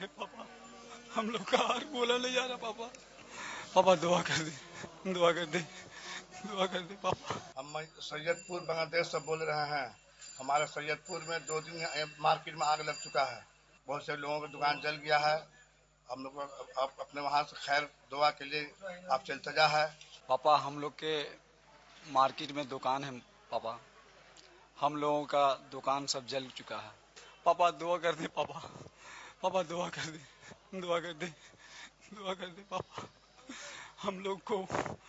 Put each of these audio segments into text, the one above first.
ہے پاپا، ہم لوگ کا ہار بولا نہیں جا رہا پاپا، پاپا دعا کر دے، دعا کر دے، دعا کر دے پاپا۔ ہم سید پور بنگلہ دیش سے بول رہے ہیں۔ ہمارے سید پور میں 2 دن مارکیٹ میں آگ لگ چکا ہے، بہت سے لوگوں کی دکان جل گیا ہے۔ ہم لوگ اپنے وہاں سے خیر دعا کے لیے آپ سے التجا ہے۔ پاپا ہم لوگ کے مارکیٹ میں دکان ہے پاپا، ہم لوگوں کا دکان سب جل چکا ہے پاپا، دعا کر دے پاپا، پاپا دعا کر دے، دعا کر دے، دعا کر دے پاپا، ہم لوگ کو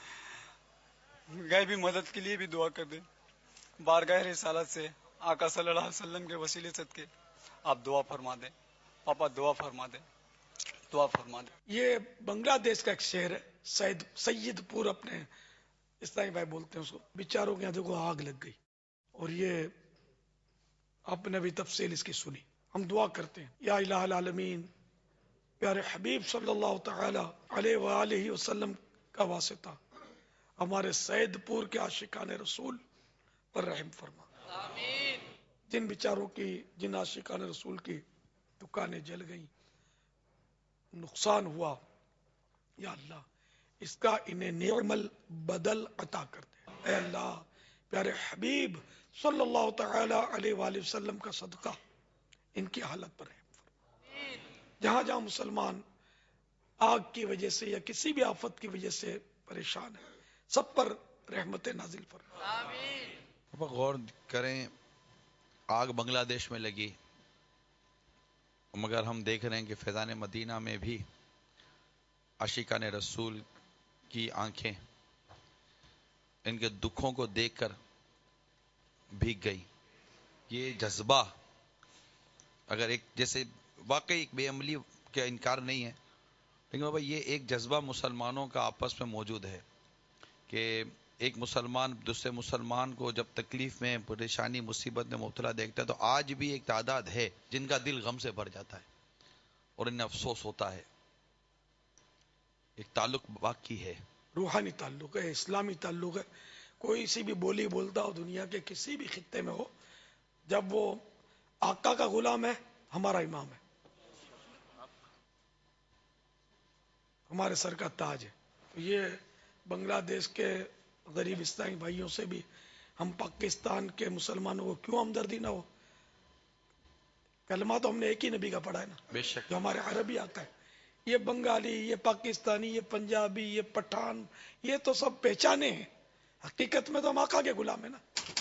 غیبی مدد کے لیے بھی دعا کر دے، بارگاہ رسالت سے آقا صلی اللہ علیہ وسلم کے وسیلے صدقے آپ دعا فرما دیں پاپا، دعا فرما دیں، دعا فرما دیں۔ یہ بنگلہ دیش کا ایک شہر ہے، سید پور اپنے اسلامی بھائی بولتے ہیں اس کو، بیچاروں کے یہاں دیکھو آگ لگ گئی، اور یہ آپ نے بھی تفصیل اس کی سنی۔ ہم دعا کرتے ہیں یا الہ العالمین، پیارے حبیب صلی اللہ تعالی علیہ وآلہ وسلم کا واسطہ ہمارے سید پور کے عاشقان رسول پر رحم فرما۔ جن بیچاروں کی، جن عاشقان رسول کی دکانیں جل گئیں، نقصان ہوا، یا اللہ اس کا انہیں نعم البدل عطا کر دے۔ اے اللہ پیارے حبیب صلی اللہ تعالی علیہ وآلہ وسلم کا صدقہ ان کی حالت پر رحم فرما۔ جہاں جہاں مسلمان آگ کی وجہ سے یا کسی بھی آفت کی وجہ سے پریشان ہیں، سب پر رحمت نازل فرما۔ اب غور کریں، آگ بنگلہ دیش میں لگی، مگر ہم دیکھ رہے ہیں کہ فیضان مدینہ میں بھی عاشقان رسول کی آنکھیں ان کے دکھوں کو دیکھ کر بھیگ گئی۔ یہ جذبہ اگر ایک جیسے واقعی ایک بے عملی کا انکار نہیں ہے، لیکن بابا یہ ایک جذبہ مسلمانوں کا آپس میں موجود ہے کہ ایک مسلمان دوسرے مسلمان کو جب تکلیف میں، پریشانی، مصیبت میں مبتلا دیکھتا ہے تو آج بھی ایک تعداد ہے جن کا دل غم سے بھر جاتا ہے اور انہیں افسوس ہوتا ہے۔ ایک تعلق باقی ہے، روحانی تعلق ہے، اسلامی تعلق ہے۔ کوئی سی بھی بولی بولتا ہو دنیا کے کسی بھی خطے میں ہو، جب وہ آقا کا غلام ہے، ہمارا امام ہے، ہمارے سر کا تاج ہے۔ تو یہ بنگلہ دیش کے غریب اسلامی بھائیوں سے بھی ہم پاکستان کے مسلمانوں کو کیوں ہمدردی نہ ہو؟ کلمہ تو ہم نے ایک ہی نبی کا پڑھا ہے نا، بے شک۔ جو ہمارے عربی آتا ہے۔ یہ بنگالی، یہ پاکستانی، یہ پنجابی، یہ پٹھان، یہ تو سب پہچانے ہیں، حقیقت میں تو ہم آقا کے غلام ہیں نا۔